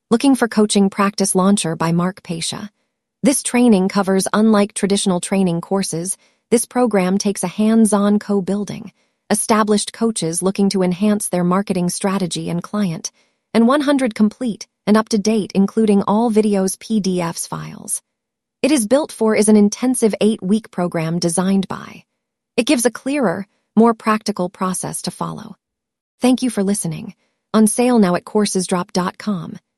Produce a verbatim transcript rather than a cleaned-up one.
Looking for Coaching Practice Launcher by Mark Pasha. This training covers, unlike traditional training courses, this program takes a hands-on co-building, established coaches looking to enhance their marketing strategy and client, and one hundred complete and up-to-date, including all videos, P D Fs, files. It is built for is an intensive eight-week program designed by. It gives a clearer, more practical process to follow. Thank you for listening. On sale now at courses drop dot com.